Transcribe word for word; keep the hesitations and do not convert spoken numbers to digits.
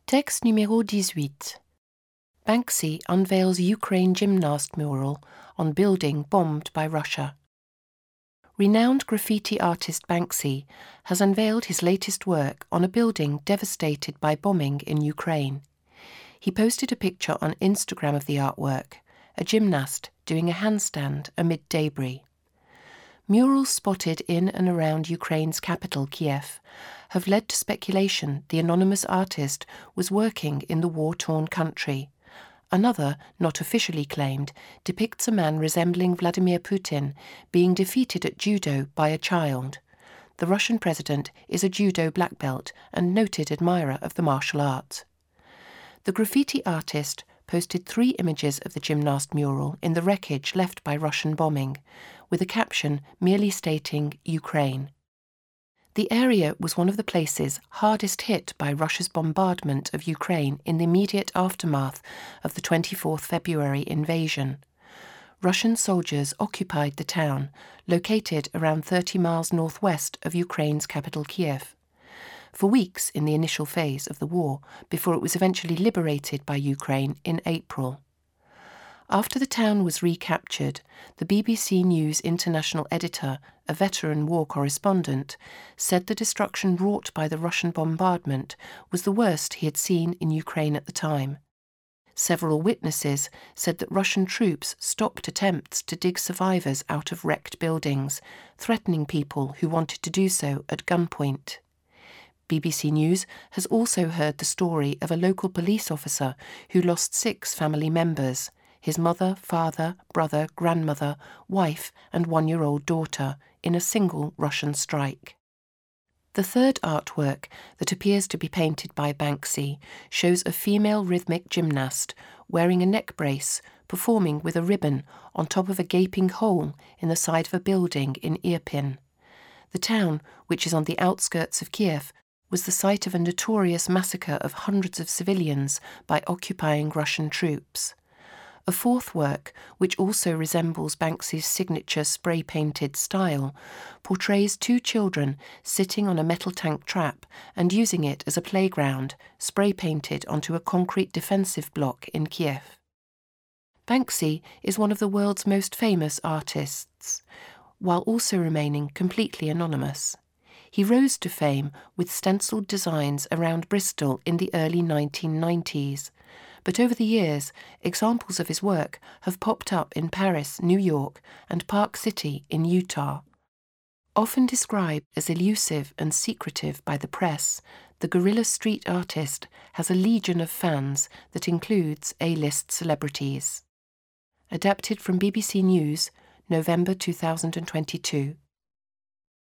Texte numéro dix-huit. Banksy unveils Ukraine gymnast mural on building bombed by Russia. Renowned graffiti artist Banksy has unveiled his latest work on a building devastated by bombing in Ukraine. He posted a picture on Instagram of the artwork, a gymnast doing a handstand amid debris. Murals spotted in and around Ukraine's capital, Kiev, have led to speculation the anonymous artist was working in the war-torn country. Another, not officially claimed, depicts a man resembling Vladimir Putin being defeated at judo by a child. The Russian president is a judo black belt and noted admirer of the martial arts. The graffiti artist posted three images of the gymnast mural in the wreckage left by Russian bombing, with a caption merely stating Ukraine. The area was one of the places hardest hit by Russia's bombardment of Ukraine in the immediate aftermath of the twenty-fourth of February invasion. Russian soldiers occupied the town, located around thirty miles northwest of Ukraine's capital Kiev. For weeks in the initial phase of the war, before it was eventually liberated by Ukraine in April. After the town was recaptured, the B B C News international editor, a veteran war correspondent, said the destruction wrought by the Russian bombardment was the worst he had seen in Ukraine at the time. Several witnesses said that Russian troops stopped attempts to dig survivors out of wrecked buildings, threatening people who wanted to do so at gunpoint. B B C News has also heard the story of a local police officer who lost six family members, his mother, father, brother, grandmother, wife and one-year-old daughter, in a single Russian strike. The third artwork, that appears to be painted by Banksy, shows a female rhythmic gymnast wearing a neck brace, performing with a ribbon on top of a gaping hole in the side of a building in Irpin. The town, which is on the outskirts of Kiev, was the site of a notorious massacre of hundreds of civilians by occupying Russian troops. A fourth work, which also resembles Banksy's signature spray-painted style, portrays two children sitting on a metal tank trap and using it as a playground, spray-painted onto a concrete defensive block in Kiev. Banksy is one of the world's most famous artists, while also remaining completely anonymous. He rose to fame with stenciled designs around Bristol in the early nineteen nineties. But over the years, examples of his work have popped up in Paris, New York, and Park City in Utah. Often described as elusive and secretive by the press, the guerrilla street artist has a legion of fans that includes A-list celebrities. Adapted from B B C News, November two thousand twenty-two.